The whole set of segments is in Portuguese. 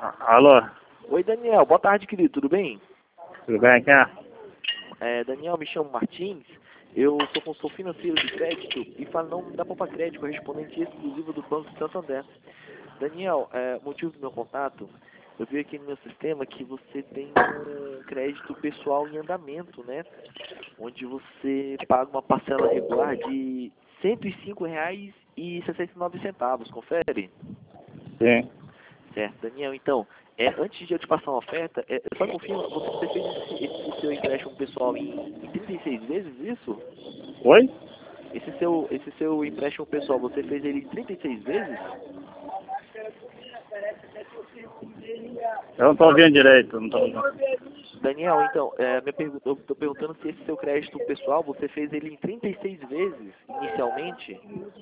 Alô, Oi, Daniel. Boa tarde, querido. Tudo bem? tudo bem aqui? Daniel, me chamo Martins. Eu sou consultor financeiro de crédito e falo não da Poupa Crédito, correspondente exclusivo do Banco Santander. Daniel, motivo do meu contato, eu vi aqui no meu sistema que você tem um crédito pessoal em andamento, né? Onde você paga uma parcela regular de R$ 105,69. Confere? Sim. Certo, Daniel. Então, antes de eu te passar uma oferta, só confirma, você fez esse seu empréstimo pessoal em 36 vezes, isso? Oi? Esse seu empréstimo pessoal, você fez ele em 36 vezes? Eu não estou ouvindo direito, não tô ouvindo. Daniel, então, eu estou perguntando se esse seu crédito pessoal, você fez ele em 36 vezes, inicialmente?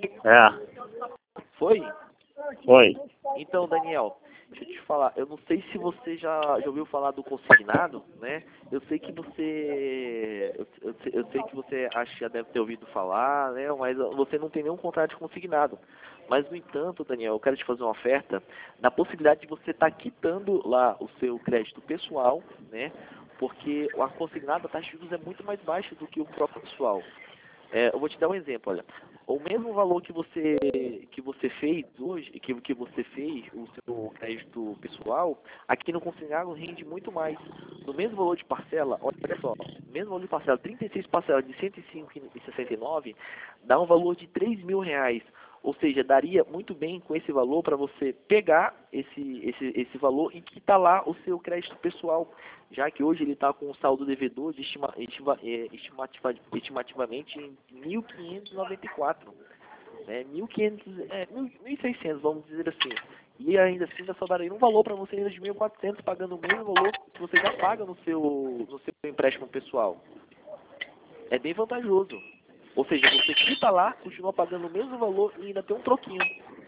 Foi? Foi. Então, Daniel, deixa eu te falar, eu não sei se você já ouviu falar do consignado, né? Eu sei que você, eu sei que você acha que já deve ter ouvido falar, né? Mas você não tem nenhum contrato de consignado. Mas, no entanto, Daniel, eu quero te fazer uma oferta na possibilidade de você estar quitando lá o seu crédito pessoal, né? Porque a consignado, a taxa de juros é muito mais baixa do que o próprio pessoal. Eu vou te dar um exemplo, olha. O mesmo valor que você fez hoje, que você fez o seu crédito pessoal, aqui no consignado rende muito mais. No mesmo valor de parcela, olha só, mesmo valor de parcela, 36 parcelas de 105,69 dá um valor de R$ 3.000. Ou seja, daria muito bem com esse valor para você pegar esse valor e quitar lá o seu crédito pessoal, já que hoje ele está com um saldo devedor de estimativamente em 1.594, né? 1.600, vamos dizer assim. E ainda assim ainda sobraria um valor para você ainda de 1.400, pagando o mesmo valor que você já paga no seu empréstimo pessoal. É bem vantajoso. Ou seja, você quita lá, continua pagando o mesmo valor e ainda tem um troquinho.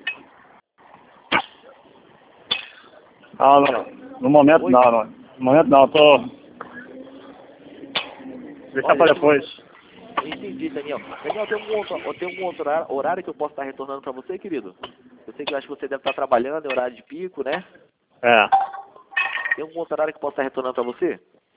Não, não. No momento Oi? não, não. No momento não, tô. Deixa Olha, pra se você... depois. Entendi, Daniel. Daniel, tem algum outro horário que eu possa estar retornando para você, querido? Eu sei que eu acho que você deve estar trabalhando, é horário de pico, né? É. Tem algum outro horário que eu possa estar retornando para você?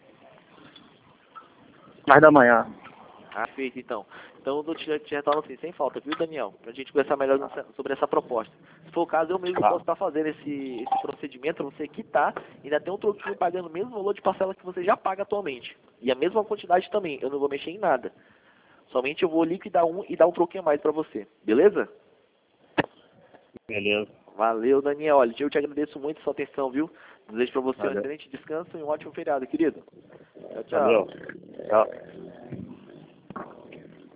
Mais da manhã. Ah, feito, então. Então eu te retorno assim, sem falta, viu, Daniel? Pra gente conversar melhor sobre essa proposta. Se for o caso, eu mesmo Tá. posso estar fazendo esse procedimento para você quitar e ainda tem um troquinho pagando o mesmo valor de parcela que você já paga atualmente. E a mesma quantidade também, eu não vou mexer em nada. Somente eu vou liquidar um e dar um troquinho a mais para você, beleza? Beleza. Valeu, Daniel. Olha, eu te agradeço muito a sua atenção, viu? Desejo para você um Valeu. excelente descanso e um ótimo feriado, querido. Tchau, Valeu. tchau. Tchau.